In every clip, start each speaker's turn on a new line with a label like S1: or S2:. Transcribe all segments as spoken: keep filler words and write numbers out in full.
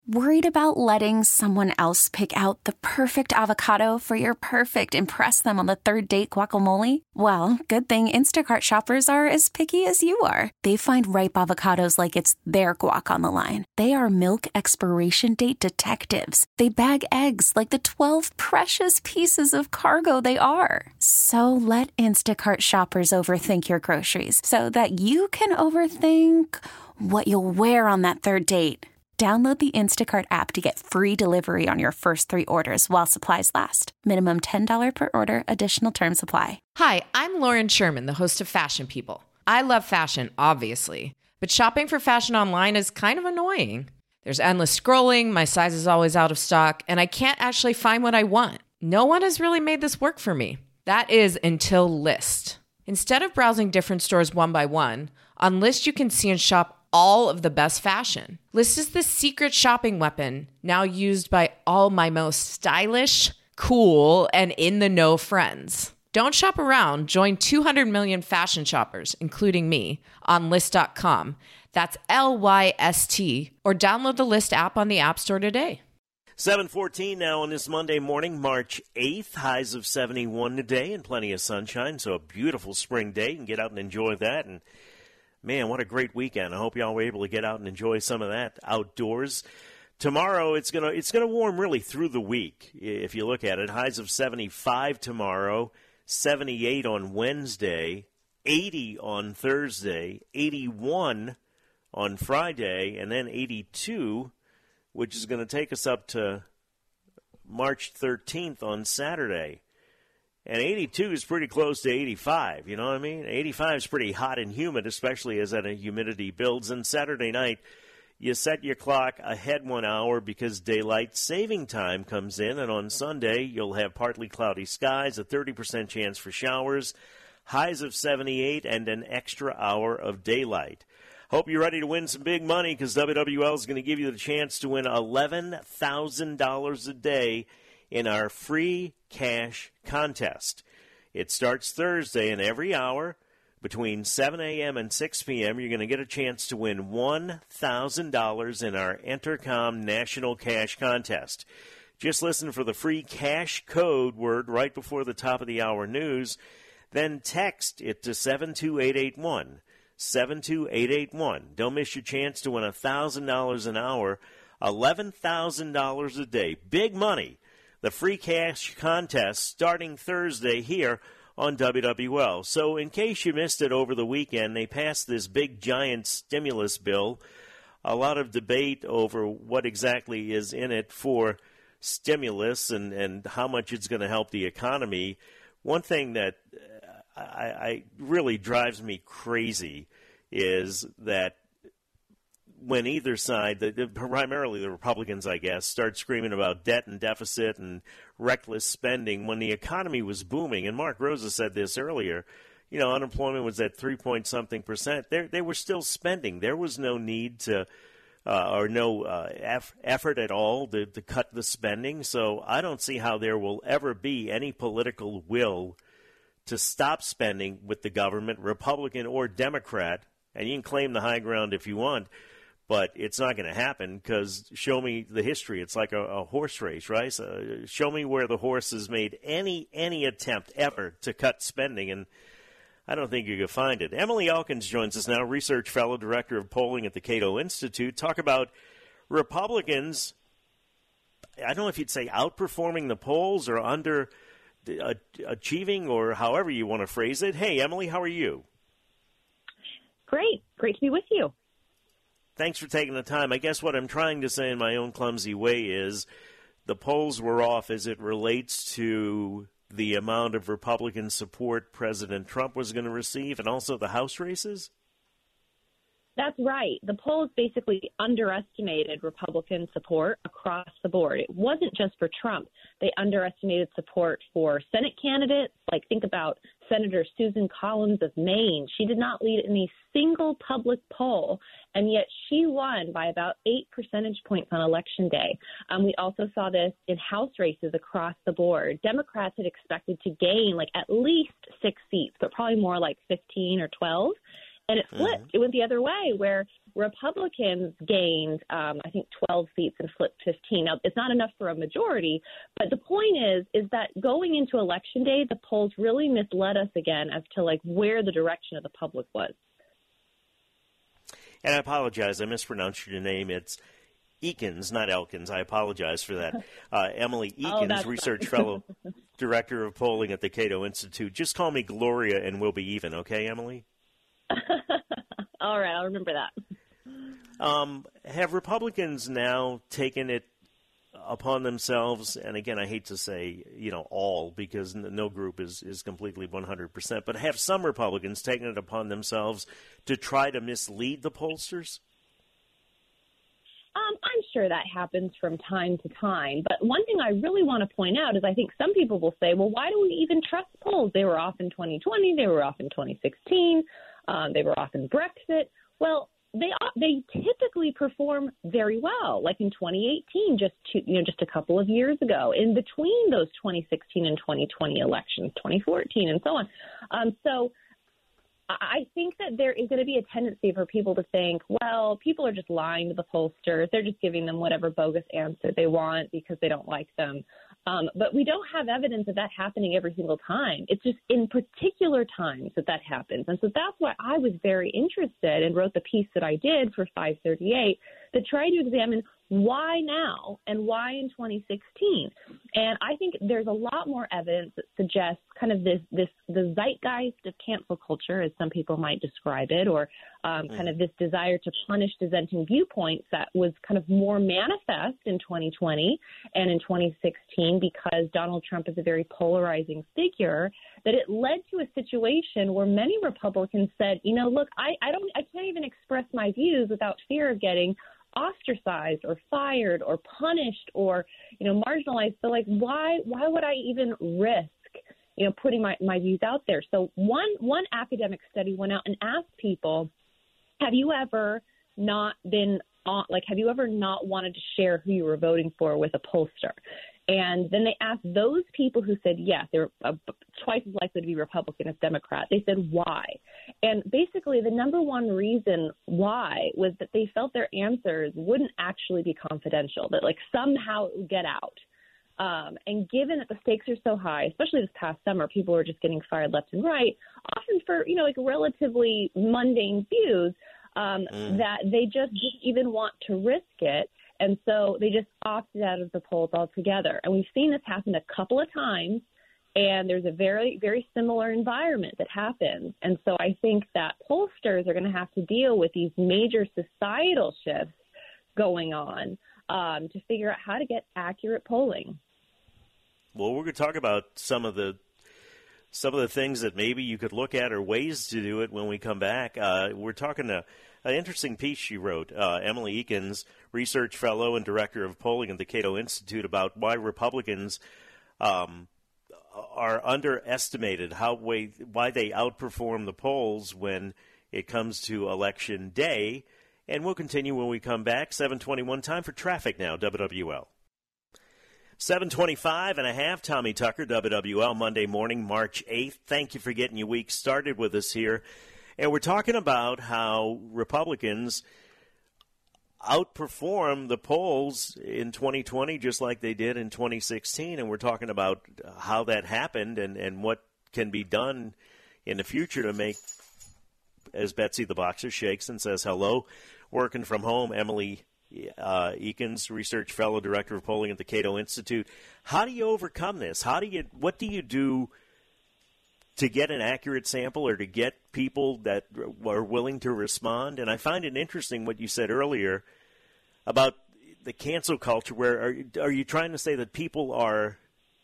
S1: Worried about letting someone else pick out the perfect avocado for your perfect impress them on the third date guacamole? Well, good thing Instacart shoppers are as picky as you are. They find ripe avocados like it's their guac on the line. They are milk expiration date detectives. They bag eggs like the twelve precious pieces of cargo they are. So let Instacart shoppers overthink your groceries so that you can overthink what you'll wear on that third date. Download the Instacart app to get free delivery on your first three orders while supplies last. Minimum ten dollars per order. Additional terms apply.
S2: Hi, I'm Lauren Sherman, the host of Fashion People. I love fashion, obviously, but shopping for fashion online is kind of annoying. There's endless scrolling, my size is always out of stock, and I can't actually find what I want. No one has really made this work for me. That is until Lyst. Instead of browsing different stores one by one, on Lyst you can see and shop all of the best fashion. Lyst is the secret shopping weapon now used by all my most stylish, cool, and in-the-know friends. Don't shop around. Join two hundred million fashion shoppers, including me, on Lyst dot com. That's L Y S T. Or download the Lyst app on the App Store today.
S3: seven fourteen now on this Monday morning, March eighth. Highs of seventy-one today and plenty of sunshine. So a beautiful spring day. You can get out and enjoy that. And man, what a great weekend. I hope y'all were able to get out and enjoy some of that outdoors. Tomorrow, it's going to it's gonna warm really through the week, if you look at it. Highs of seventy-five tomorrow, seventy-eight on Wednesday, eighty on Thursday, eighty-one on Friday, and then eighty-two, which is going to take us up to March thirteenth on Saturday. And eighty-two is pretty close to eighty-five, you know what I mean? eighty-five is pretty hot and humid, especially as that humidity builds. And Saturday night, you set your clock ahead one hour because daylight saving time comes in. And on Sunday, you'll have partly cloudy skies, a thirty percent chance for showers, highs of seventy-eight, and an extra hour of daylight. Hope you're ready to win some big money because W W L is going to give you the chance to win eleven thousand dollars a day in our free cash contest. It starts Thursday, and every hour between seven a.m. and six p.m., you're going to get a chance to win one thousand dollars in our Entercom National Cash Contest. Just listen for the free cash code word right before the top of the hour news, then text it to seven two eight eight one, seven two eight eight one. Don't miss your chance to win one thousand dollars an hour, eleven thousand dollars a day. Big money. The free cash contest starting Thursday here on W W L. So in case you missed it over the weekend, they passed this big giant stimulus bill. A lot of debate over what exactly is in it for stimulus and, and how much it's going to help the economy. One thing that I, I really drives me crazy is that when either side, the, the, primarily the Republicans, I guess, start screaming about debt and deficit and reckless spending when the economy was booming, and Mark Rosa said this earlier, you know, unemployment was at three point something percent. They they were still spending. There was no need to, uh, or no uh, eff- effort at all to, to cut the spending. So I don't see how there will ever be any political will to stop spending with the government, Republican or Democrat, and you can claim the high ground if you want. But it's not going to happen because show me the history. It's like a, a horse race, right? So show me where the horse has made any any attempt ever to cut spending, and I don't think you can find it. Emily Elkins joins us now, research fellow, director of polling at the Cato Institute. Talk about Republicans, I don't know if you'd say outperforming the polls or under uh, achieving or however you want to phrase it. Hey, Emily, how are you?
S4: Great. Great to be with you.
S3: Thanks for taking the time. I guess what I'm trying to say in my own clumsy way is the polls were off as it relates to the amount of Republican support President Trump was going to receive and also the House races?
S4: That's right. The polls basically underestimated Republican support across the board. It wasn't just for Trump. They underestimated support for Senate candidates. Like, think about Senator Susan Collins of Maine. She did not lead in a single public poll, and yet she won by about eight percentage points on Election Day. Um, we also saw this in House races across the board. Democrats had expected to gain like at least six seats, but probably more like fifteen or twelve. And it flipped.
S3: Mm-hmm.
S4: It went the other way, where Republicans gained, um, I think, twelve seats and flipped fifteen. Now, it's not enough for a majority, but the point is, is that going into Election Day, the polls really misled us again as to, like, where the direction of the public was.
S3: And I apologize, I mispronounced your name. It's Eakins, not Elkins. I apologize for that. Uh, Emily Eakins,
S4: oh,
S3: Research Fellow, Director of Polling at the Cato Institute. Just call me Gloria and we'll be even, okay, Emily?
S4: All right, I'll remember that.
S3: Um, have Republicans now taken it upon themselves, and again, I hate to say, you know, all, because no group is, is completely one hundred percent, but have some Republicans taken it upon themselves to try to mislead the pollsters?
S4: Um, I'm sure that happens from time to time. But one thing I really want to point out is I think some people will say, well, why do we even trust polls? They were off in twenty twenty. They were off in twenty sixteen. Um, they were off in Brexit. Well, they they typically perform very well, like in twenty eighteen, just two, you know, just a couple of years ago, in between those twenty sixteen and twenty twenty elections, twenty fourteen, and so on. Um, so I think that there is going to be a tendency for people to think, well, people are just lying to the pollsters. They're just giving them whatever bogus answer they want because they don't like them. Um, but we don't have evidence of that happening every single time. It's just in particular times that that happens. And so that's why I was very interested and wrote the piece that I did for five thirty-eight to try to examine why now and why in twenty sixteen. And I think there's a lot more evidence that suggests kind of this, this the zeitgeist of cancel culture, as some people might describe it, or um, kind of this desire to punish dissenting viewpoints that was kind of more manifest in twenty twenty and in twenty sixteen because Donald Trump is a very polarizing figure, that it led to a situation where many Republicans said, you know, look, I, I don't I can't even express my views without fear of getting ostracized or fired or punished or, you know, marginalized. So, like, why why would I even risk, you know, putting my, my views out there? So one one academic study went out and asked people, have you ever not been on, like, have you ever not wanted to share who you were voting for with a pollster? And then they asked those people who said yes, they were uh, twice as likely to be Republican as Democrat. They said why. And basically the number one reason why was that they felt their answers wouldn't actually be confidential, that like somehow it would get out. Um, and given that the stakes are so high, especially this past summer, people were just getting fired left and right, often for, you know, like relatively mundane views, um, mm. that they just didn't even want to risk it. And so they just opted out of the polls altogether. And we've seen this happen a couple of times, and there's a very, very similar environment that happens. And so I think that pollsters are going to have to deal with these major societal shifts going on um, to figure out how to get accurate polling.
S3: Well, we're going to talk about some of the some of the things that maybe you could look at or ways to do it when we come back. Uh, we're talking to an interesting piece she wrote, uh, Emily Eakins, research fellow and director of polling at the Cato Institute, about why Republicans um, are underestimated, how way, why they outperform the polls when it comes to Election Day. And we'll continue when we come back. seven twenty-one, time for traffic now, W W L. seven twenty-five and a half, Tommy Tucker, W W L, Monday morning, March eighth. Thank you for getting your week started with us here. And we're talking about how Republicans outperform the polls in twenty twenty just like they did in twenty sixteen. And we're talking about how that happened and, and what can be done in the future to make, as Betsy the Boxer shakes and says hello, working from home, Emily uh, Eakins, research fellow, director of polling at the Cato Institute. How do you overcome this? How do you, what do you do to get an accurate sample or to get people that are willing to respond? And I find it interesting what you said earlier about the cancel culture, where are, are you trying to say that people are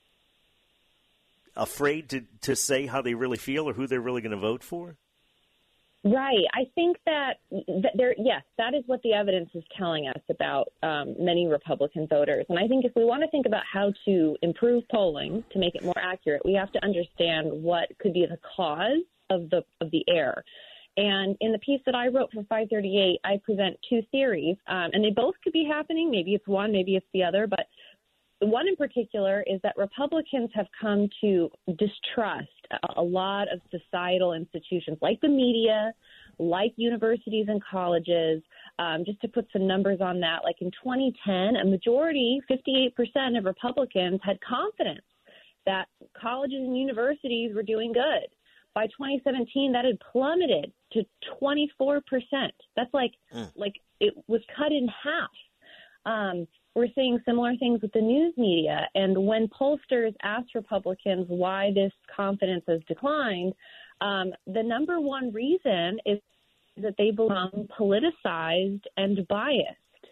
S3: afraid to, to say how they really feel or who they're really going to vote for?
S4: Right. I think that, that there, yes, that is what the evidence is telling us about um, many Republican voters. And I think if we want to think about how to improve polling to make it more accurate, we have to understand what could be the cause of the of the error. And in the piece that I wrote for five thirty-eight, I present two theories, um, and they both could be happening. Maybe it's one, maybe it's the other, but the one in particular is that Republicans have come to distrust a lot of societal institutions like the media, like universities and colleges. Um, just to put some numbers on that, like in twenty ten, a majority, fifty-eight percent of Republicans had confidence that colleges and universities were doing good. By twenty seventeen, that had plummeted to twenty-four percent. That's like, mm. like it was cut in half. Um, we're seeing similar things with the news media. And when pollsters ask Republicans why this confidence has declined, um, the number one reason is that they become politicized and biased,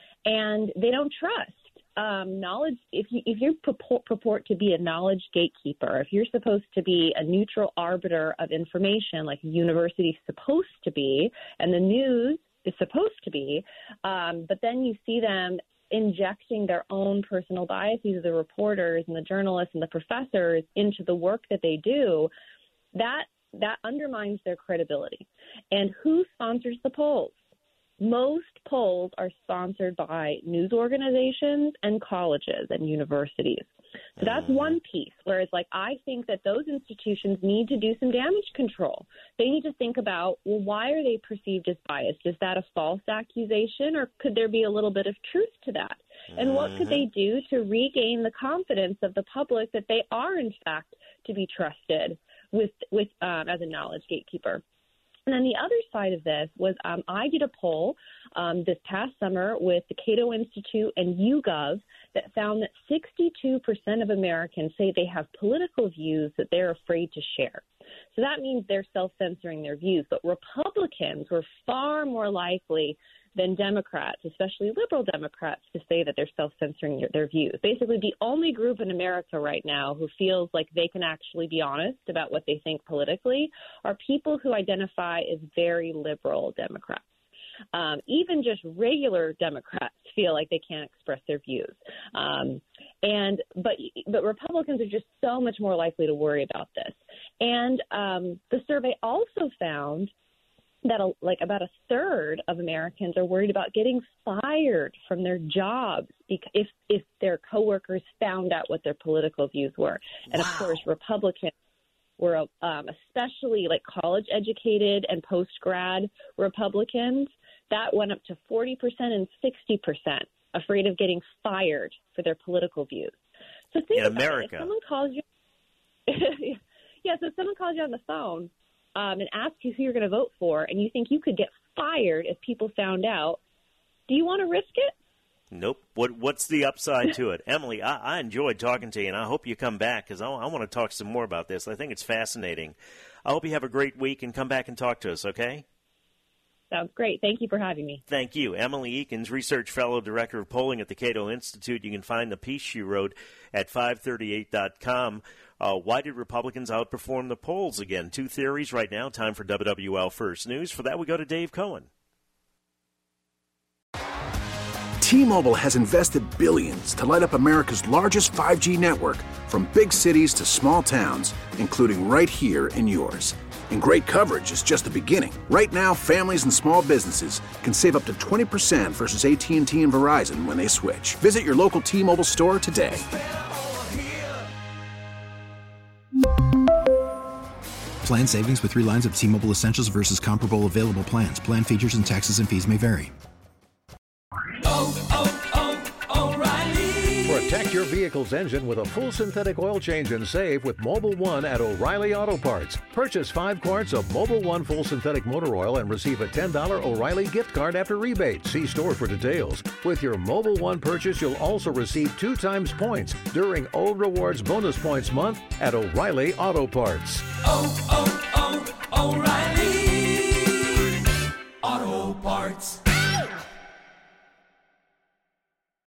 S4: and they don't trust. Um, knowledge, if you if you purport, purport to be a knowledge gatekeeper, if you're supposed to be a neutral arbiter of information like a university is supposed to be, and the news is supposed to be, um, but then you see them injecting their own personal biases, the reporters and the journalists and the professors, into the work that they do, that that undermines their credibility. And who sponsors the polls? Most polls are sponsored by news organizations and colleges and universities. So that's one piece, whereas like I think that those institutions need to do some damage control. They need to think about, well, why are they perceived as biased? Is that a false accusation, or could there be a little bit of truth to that? And what could they do to regain the confidence of the public that they are, in fact, to be trusted with, with um, as a knowledge gatekeeper? And then the other side of this was um, I did a poll um, this past summer with the Cato Institute and YouGov that found that sixty-two percent of Americans say they have political views that they're afraid to share. So that means they're self-censoring their views. But Republicans were far more likely than Democrats, especially liberal Democrats, to say that they're self-censoring their, their views. Basically, the only group in America right now who feels like they can actually be honest about what they think politically are people who identify as very liberal Democrats. Um, even just regular Democrats feel like they can't express their views. Um, and but but Republicans are just so much more likely to worry about this. And um, the survey also found that a, like about a third of Americans are worried about getting fired from their jobs if if their coworkers found out what their political views were. And wow. Of course, Republicans were um, especially like college educated and post grad Republicans. That went up to forty percent and sixty percent afraid of getting fired for their political views. So think
S3: in
S4: about
S3: America.
S4: it. If someone calls you, yeah. So if someone calls you on the phone Um, and ask you who you're going to vote for, and you think you could get fired if people found out, do you want to risk it?
S3: Nope. What What's the upside to it? Emily, I, I enjoyed talking to you, and I hope you come back because I, I want to talk some more about this. I think it's fascinating. I hope you have a great week and come back and talk to us, okay?
S4: Sounds great. Thank you for having me.
S3: Thank you. Emily Ekins, Research Fellow, Director of Polling at the Cato Institute. You can find the piece she wrote at five thirty-eight dot com. Uh, why did Republicans outperform the polls again? Two theories right now. Time for W W L First News. For that, we go to Dave Cohen.
S5: T-Mobile has invested billions to light up America's largest five G network, from big cities to small towns, including right here in yours. And great coverage is just the beginning. Right now, families and small businesses can save up to twenty percent versus A T and T and Verizon when they switch. Visit your local T-Mobile store today.
S6: Plan savings with three lines of T-Mobile Essentials versus comparable available plans. Plan features and taxes and fees may vary.
S7: Oh, oh, oh, O'Reilly.
S8: Protect your vehicle's engine with a full synthetic oil change and save with Mobil one at O'Reilly Auto Parts. Purchase five quarts of Mobil one full synthetic motor oil and receive a ten dollars O'Reilly gift card after rebate. See store for details. With your Mobil one purchase, you'll also receive two times points during O Rewards Bonus Points Month at O'Reilly Auto Parts.
S7: Oh, oh, oh, O'Reilly Auto Parts.